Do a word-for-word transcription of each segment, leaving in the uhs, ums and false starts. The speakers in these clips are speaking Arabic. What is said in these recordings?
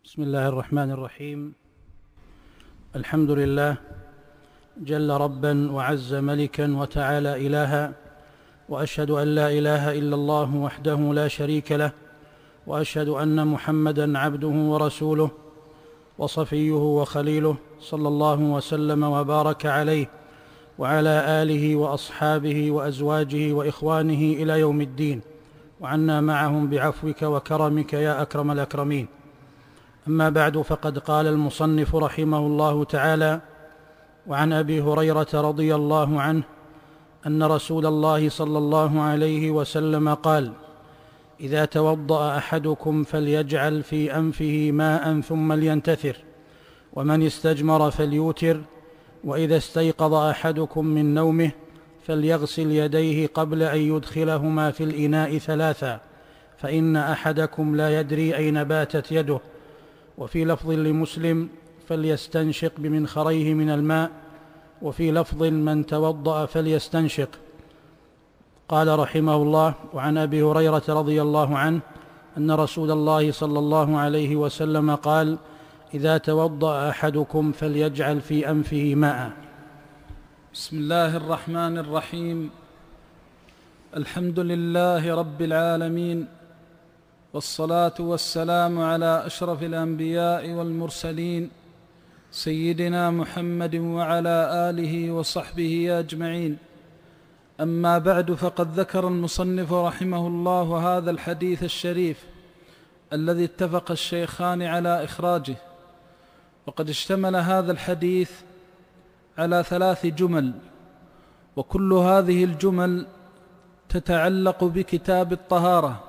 بسم الله الرحمن الرحيم. الحمد لله جل ربا وعز ملكا وتعالى إلها، وأشهد أن لا إله إلا الله وحده لا شريك له، وأشهد أن محمدًا عبده ورسوله وصفيه وخليله، صلى الله وسلم وبارك عليه وعلى آله وأصحابه وأزواجه وإخوانه إلى يوم الدين، وعنا معهم بعفوك وكرمك يا أكرم الأكرمين. أما بعد، فقد قال المصنف رحمه الله تعالى: وعن أبي هريرة رضي الله عنه أن رسول الله صلى الله عليه وسلم قال: إذا توضأ أحدكم فليجعل في أنفه ماء ثم لينتثر، ومن استجمر فليوتر، وإذا استيقظ أحدكم من نومه فليغسل يديه قبل أن يدخلهما في الإناء ثلاثا، فإن أحدكم لا يدري أين باتت يده. وفي لفظ لمسلم: فليستنشق بمنخريه من الماء. وفي لفظ: من توضأ فليستنشق. قال رحمه الله: وعن أبي هريرة رضي الله عنه أن رسول الله صلى الله عليه وسلم قال: إذا توضأ أحدكم فليجعل في أنفه ماء. بسم الله الرحمن الرحيم. الحمد لله رب العالمين، والصلاة والسلام على أشرف الأنبياء والمرسلين، سيدنا محمد وعلى آله وصحبه أجمعين. أما بعد، فقد ذكر المصنف رحمه الله هذا الحديث الشريف الذي اتفق الشيخان على إخراجه، وقد اشتمل هذا الحديث على ثلاث جمل، وكل هذه الجمل تتعلق بكتاب الطهارة،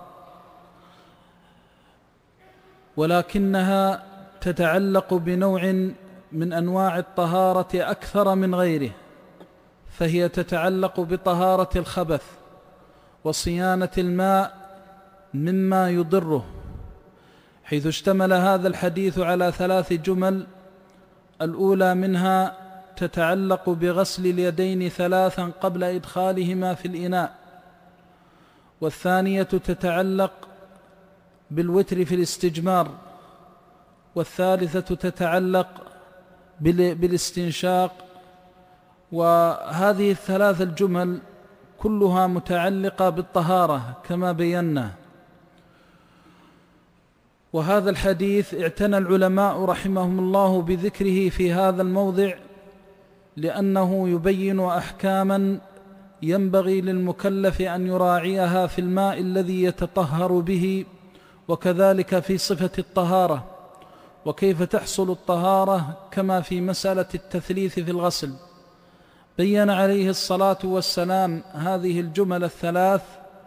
ولكنها تتعلق بنوع من أنواع الطهارة أكثر من غيره، فهي تتعلق بطهارة الخبث وصيانة الماء مما يضره، حيث اشتمل هذا الحديث على ثلاث جمل. الأولى منها تتعلق بغسل اليدين ثلاثا قبل إدخالهما في الإناء، والثانية تتعلق بالوتر في الاستجمار، والثالثة تتعلق بالاستنشاق. وهذه الثلاث الجمل كلها متعلقة بالطهارة كما بينا. وهذا الحديث اعتنى العلماء رحمهم الله بذكره في هذا الموضع، لأنه يبين أحكاما ينبغي للمكلف أن يراعيها في الماء الذي يتطهر به، وكذلك في صفة الطهارة، وكيف تحصل الطهارة، كما في مسألة التثليث في الغسل. بين عليه الصلاة والسلام هذه الجمل الثلاث،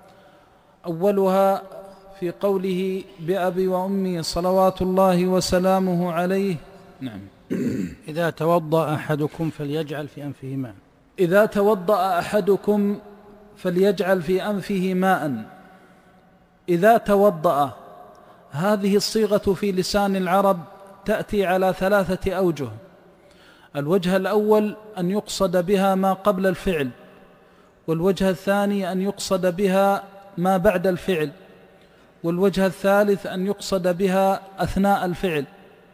أولها في قوله: بأبي وأمي صلوات الله وسلامه عليه. نعم. إذا توضأ أحدكم فليجعل في أنفه ماء. إذا توضأ أحدكم فليجعل في أنفه ماء. إذا توضأ، هذه الصيغة في لسان العرب تأتي على ثلاثة أوجه. الوجه الأول أن يقصد بها ما قبل الفعل، والوجه الثاني أن يقصد بها ما بعد الفعل، والوجه الثالث أن يقصد بها أثناء الفعل.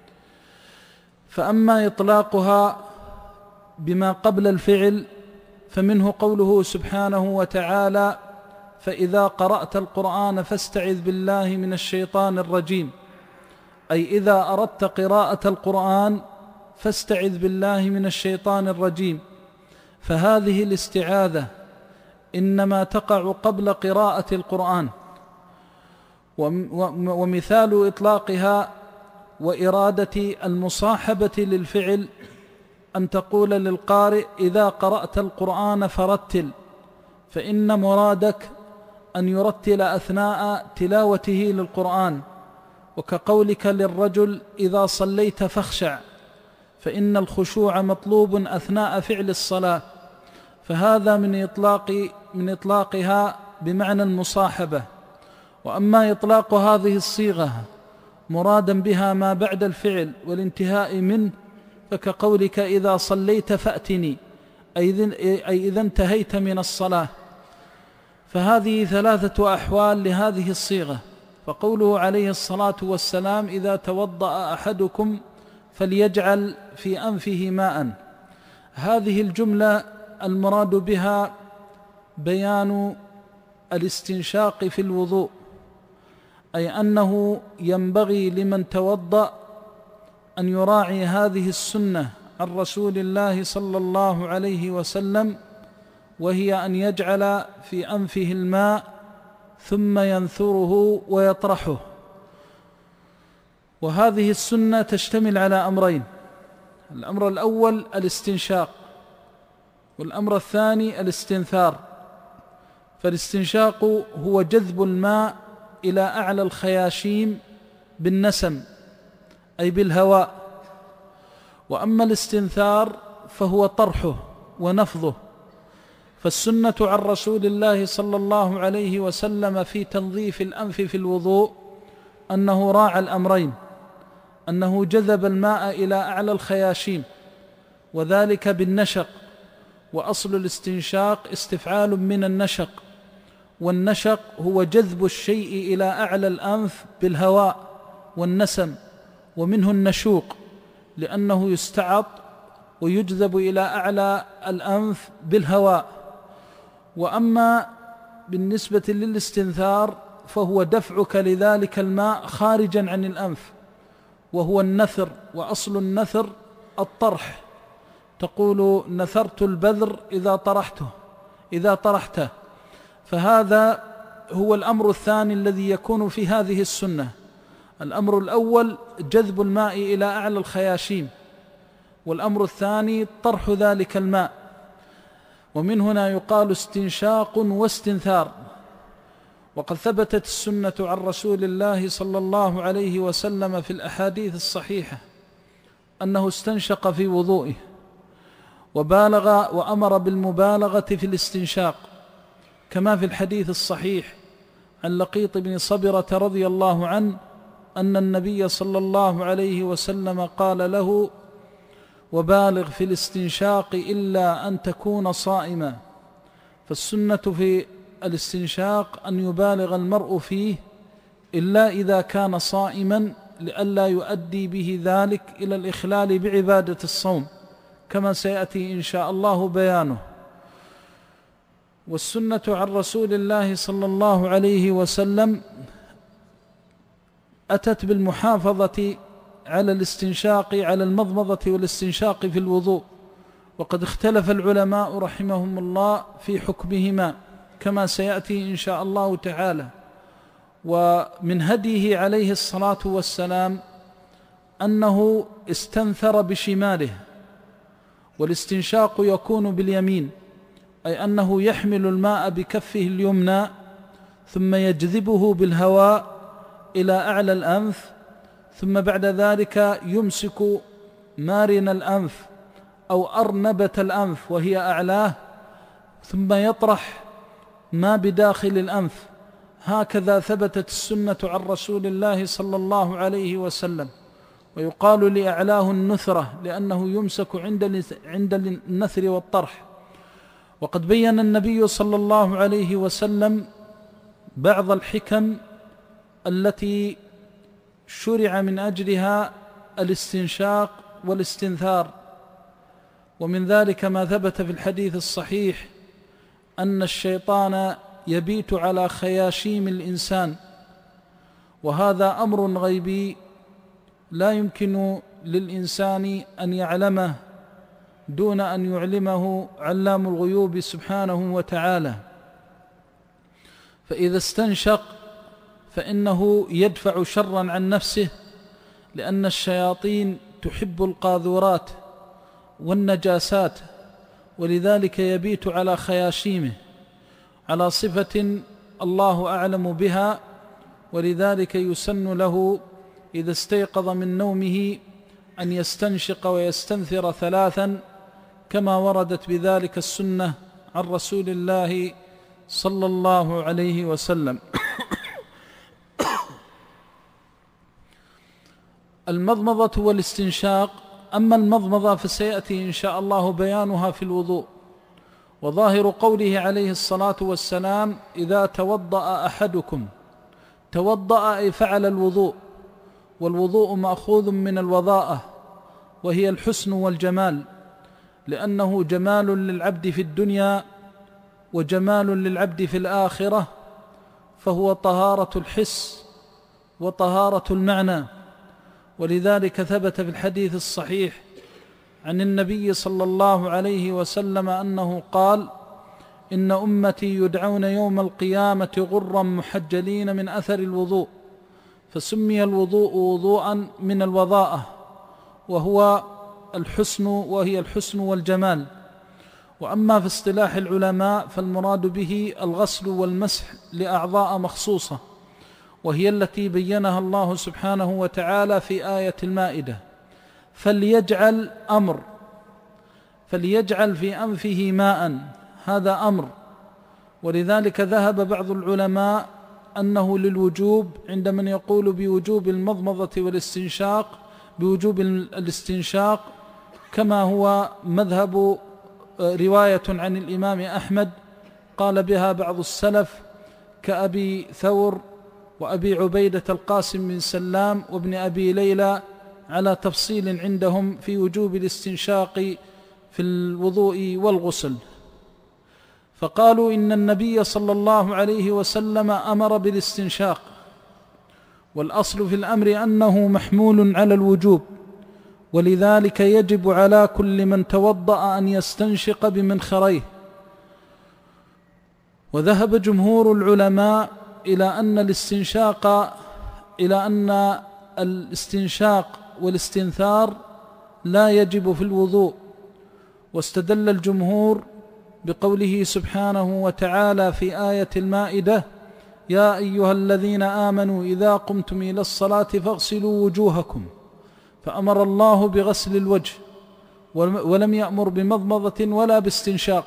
فأما إطلاقها بما قبل الفعل فمنه قوله سبحانه وتعالى: فإذا قرأت القرآن فاستعذ بالله من الشيطان الرجيم، أي إذا أردت قراءة القرآن فاستعذ بالله من الشيطان الرجيم. فهذه الاستعاذة إنما تقع قبل قراءة القرآن. ومثال إطلاقها وإرادة المصاحبة للفعل أن تقول للقارئ: إذا قرأت القرآن فرتل، فإن مرادك أن يرتل أثناء تلاوته للقرآن. وكقولك للرجل: إذا صليت فاخشع، فإن الخشوع مطلوب أثناء فعل الصلاة. فهذا من إطلاق من إطلاقها بمعنى المصاحبة. وأما إطلاق هذه الصيغة مرادا بها ما بعد الفعل والانتهاء منه، فكقولك: إذا صليت فأتني، أي إذا انتهيت من الصلاة. فهذه ثلاثة أحوال لهذه الصيغة. فقوله عليه الصلاة والسلام: إذا توضأ أحدكم فليجعل في أنفه ماء، هذه الجملة المراد بها بيان الاستنشاق في الوضوء، أي أنه ينبغي لمن توضأ أن يراعي هذه السنة عن رسول الله صلى الله عليه وسلم، وهي أن يجعل في أنفه الماء ثم ينثره ويطرحه. وهذه السنة تشتمل على أمرين: الأمر الأول الاستنشاق، والأمر الثاني الاستنثار. فالاستنشاق هو جذب الماء إلى أعلى الخياشيم بالنسم أي بالهواء، وأما الاستنثار فهو طرحه ونفضه. فالسنة عن رسول الله صلى الله عليه وسلم في تنظيف الأنف في الوضوء أنه راعى الأمرين، أنه جذب الماء إلى أعلى الخياشيم وذلك بالنشق، وأصل الاستنشاق استفعال من النشق، والنشق هو جذب الشيء إلى أعلى الأنف بالهواء والنسم، ومنه النشوق لأنه يستعط ويجذب إلى أعلى الأنف بالهواء. وأما بالنسبة للاستنثار فهو دفعك لذلك الماء خارجا عن الأنف، وهو النثر، وأصل النثر الطرح. تقول: نثرت البذر إذا طرحته إذا طرحته. فهذا هو الأمر الثاني الذي يكون في هذه السنة. الأمر الأول جذب الماء إلى أعلى الخياشيم، والأمر الثاني طرح ذلك الماء. ومن هنا يقال استنشاق واستنثار. وقد ثبتت السنة عن رسول الله صلى الله عليه وسلم في الأحاديث الصحيحة أنه استنشق في وضوئه، وبالغ وأمر بالمبالغة في الاستنشاق، كما في الحديث الصحيح عن لقيط بن صبرة رضي الله عنه أن النبي صلى الله عليه وسلم قال له: وبالغ في الاستنشاق إلا أن تكون صائما. فالسنة في الاستنشاق أن يبالغ المرء فيه إلا إذا كان صائما، لئلا يؤدي به ذلك إلى الإخلال بعبادة الصوم، كما سيأتي إن شاء الله بيانه. والسنة عن رسول الله صلى الله عليه وسلم أتت بالمحافظة على الاستنشاق على المضمضة والاستنشاق في الوضوء، وقد اختلف العلماء رحمهم الله في حكمهما كما سيأتي إن شاء الله تعالى. ومن هديه عليه الصلاة والسلام أنه استنثر بشماله، والاستنشاق يكون باليمين، أي أنه يحمل الماء بكفه اليمنى ثم يجذبه بالهواء إلى أعلى الأنف، ثم بعد ذلك يمسك مارن الأنف أو أرنبة الأنف وهي أعلاه، ثم يطرح ما بداخل الأنف. هكذا ثبتت السنة عن رسول الله صلى الله عليه وسلم. ويقال لأعلاه النثرة لأنه يمسك عند عند النثر والطرح. وقد بين النبي صلى الله عليه وسلم بعض الحكم التي شرع من أجلها الاستنشاق والاستنثار، ومن ذلك ما ثبت في الحديث الصحيح أن الشيطان يبيت على خياشيم الإنسان، وهذا أمر غيبي لا يمكن للإنسان أن يعلمه دون أن يعلمه علام الغيوب سبحانه وتعالى. فإذا استنشق فإنه يدفع شرا عن نفسه، لأن الشياطين تحب القاذورات والنجاسات، ولذلك يبيت على خياشيمه على صفة الله أعلم بها. ولذلك يسن له إذا استيقظ من نومه أن يستنشق ويستنثر ثلاثا، كما وردت بذلك السنة عن رسول الله صلى الله عليه وسلم. المضمضة والاستنشاق. أما المضمضة فسيأتي إن شاء الله بيانها في الوضوء. وظاهر قوله عليه الصلاة والسلام: إذا توضأ أحدكم، توضأ أي فعل الوضوء، والوضوء مأخوذ من الوضاءة وهي الحسن والجمال، لأنه جمال للعبد في الدنيا وجمال للعبد في الآخرة، فهو طهارة الحس وطهارة المعنى. ولذلك ثبت في الحديث الصحيح عن النبي صلى الله عليه وسلم أنه قال: إن أمتي يدعون يوم القيامة غرا محجلين من أثر الوضوء، فسمي الوضوء وضوءا من الوضاءة، وهو الحسن وهي الحسن والجمال. وأما في اصطلاح العلماء فالمراد به الغسل والمسح لأعضاء مخصوصة، وهي التي بينها الله سبحانه وتعالى في آية المائدة: فليجعل أمر فليجعل في أنفه ماء، هذا أمر. ولذلك ذهب بعض العلماء أنه للوجوب عند من يقول بوجوب المضمضة والاستنشاق بوجوب الاستنشاق، كما هو مذهب رواية عن الإمام أحمد قال بها بعض السلف كأبي ثور وأبي عبيدة القاسم بن سلام وابن أبي ليلى، على تفصيل عندهم في وجوب الاستنشاق في الوضوء والغسل. فقالوا إن النبي صلى الله عليه وسلم أمر بالاستنشاق، والأصل في الأمر أنه محمول على الوجوب، ولذلك يجب على كل من توضأ أن يستنشق بمنخريه. وذهب جمهور العلماء إلى أن الاستنشاق إلى أن الاستنشاق والاستنثار لا يجب في الوضوء، واستدل الجمهور بقوله سبحانه وتعالى في آية المائدة: يا أيها الذين آمنوا إذا قمتم إلى الصلاة فاغسلوا وجوهكم، فأمر الله بغسل الوجه ولم يأمر بمضمضة ولا باستنشاق.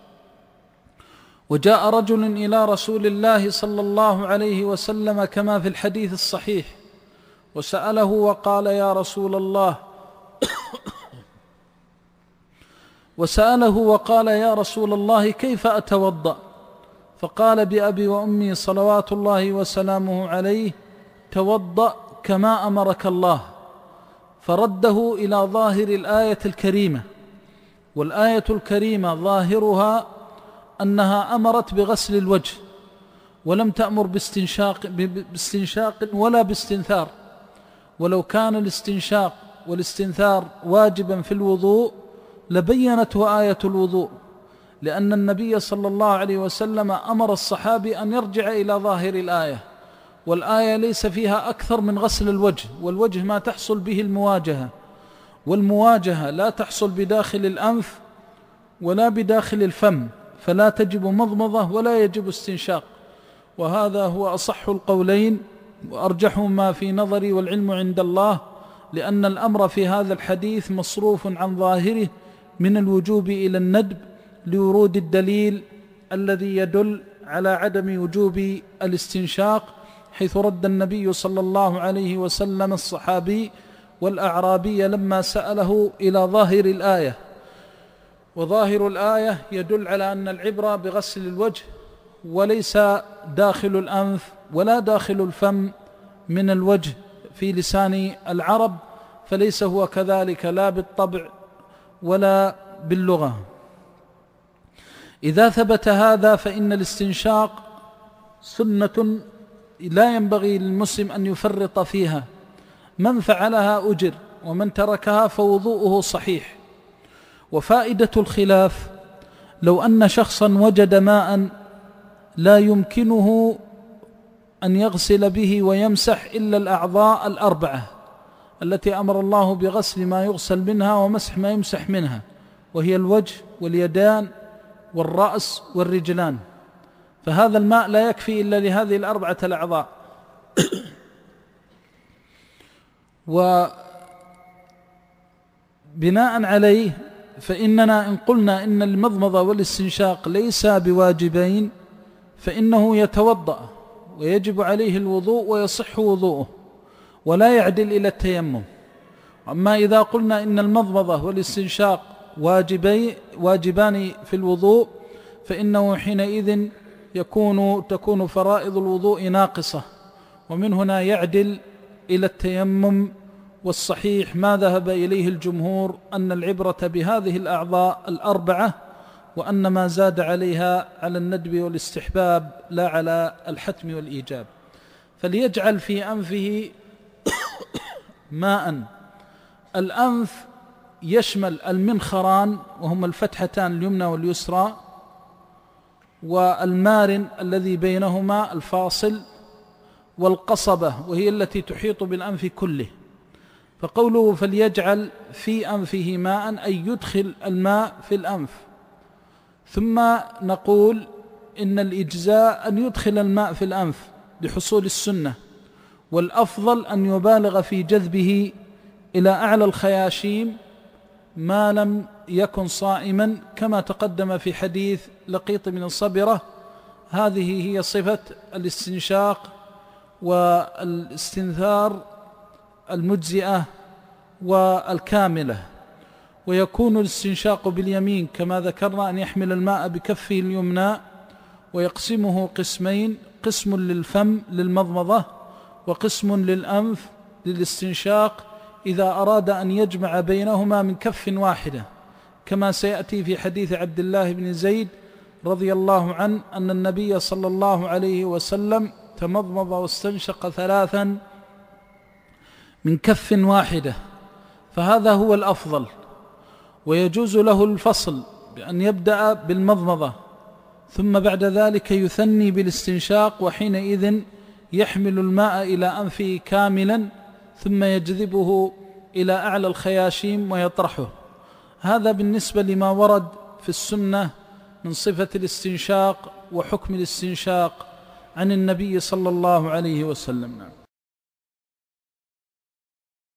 وجاء رجل إلى رسول الله صلى الله عليه وسلم كما في الحديث الصحيح وسأله وقال: يا رسول الله وسأله وقال يا رسول الله كيف أتوضأ؟ فقال: بأبي وأمي صلوات الله وسلامه عليه، توضأ كما أمرك الله. فرده إلى ظاهر الآية الكريمة، والآية الكريمة ظاهرها أنها أمرت بغسل الوجه ولم تأمر باستنشاق, باستنشاق ولا باستنثار. ولو كان الاستنشاق والاستنثار واجبا في الوضوء لبينته آية الوضوء، لأن النبي صلى الله عليه وسلم أمر الصحابي أن يرجع إلى ظاهر الآية، والآية ليس فيها أكثر من غسل الوجه، والوجه ما تحصل به المواجهة، والمواجهة لا تحصل بداخل الأنف ولا بداخل الفم، فلا تجب مضمضة ولا يجب استنشاق. وهذا هو أصح القولين وأرجح ما في نظري والعلم عند الله، لأن الأمر في هذا الحديث مصروف عن ظاهره من الوجوب إلى الندب لورود الدليل الذي يدل على عدم وجوب الاستنشاق، حيث رد النبي صلى الله عليه وسلم الصحابي والأعرابي لما سأله إلى ظاهر الآية. وظاهر الآية يدل على أن العبرة بغسل الوجه وليس داخل الأنف ولا داخل الفم من الوجه في لسان العرب، فليس هو كذلك لا بالطبع ولا باللغة. إذا ثبت هذا فإن الاستنشاق سنة لا ينبغي للمسلم أن يفرط فيها، من فعلها أجر ومن تركها فوضوءه صحيح. وفائدة الخلاف: لو أن شخصا وجد ماء لا يمكنه أن يغسل به ويمسح إلا الأعضاء الأربعة التي أمر الله بغسل ما يغسل منها ومسح ما يمسح منها، وهي الوجه واليدان والرأس والرجلان، فهذا الماء لا يكفي إلا لهذه الأربعة الأعضاء. وبناء عليه فإننا إن قلنا إن المضمضة والاستنشاق ليس بواجبين فإنه يتوضأ ويجب عليه الوضوء ويصح وضوءه ولا يعدل إلى التيمم. أما إذا قلنا إن المضمضة والاستنشاق واجبي واجبان في الوضوء فإنه حينئذ يكون تكون فرائض الوضوء ناقصة، ومن هنا يعدل إلى التيمم. والصحيح ما ذهب إليه الجمهور أن العبرة بهذه الأعضاء الأربعة، وأن ما زاد عليها على الندب والاستحباب لا على الحتم والإيجاب. فليجعل في أنفه ماء. الأنف يشمل المنخران وهما الفتحتان اليمنى واليسرى، والمارن الذي بينهما الفاصل، والقصبة وهي التي تحيط بالأنف كله. فقوله فليجعل في أنفه ماء أي يدخل الماء في الأنف. ثم نقول إن الإجزاء أن يدخل الماء في الأنف لحصول السنة، والأفضل أن يبالغ في جذبه إلى أعلى الخياشيم ما لم يكن صائما، كما تقدم في حديث لقيط بن الصبرة. هذه هي صفة الاستنشاق والاستنثار المجزئة والكاملة. ويكون الاستنشاق باليمين كما ذكرنا، أن يحمل الماء بكفه اليمنى ويقسمه قسمين: قسم للفم للمضمضة، وقسم للأنف للاستنشاق، إذا أراد أن يجمع بينهما من كف واحدة، كما سيأتي في حديث عبد الله بن زيد رضي الله عنه أن النبي صلى الله عليه وسلم تمضمض واستنشق ثلاثا من كف واحدة، فهذا هو الأفضل. ويجوز له الفصل بأن يبدأ بالمضمضة ثم بعد ذلك يثني بالاستنشاق، وحينئذ يحمل الماء إلى أنفه كاملا ثم يجذبه إلى أعلى الخياشيم ويطرحه. هذا بالنسبة لما ورد في السنة من صفة الاستنشاق وحكم الاستنشاق عن النبي صلى الله عليه وسلم.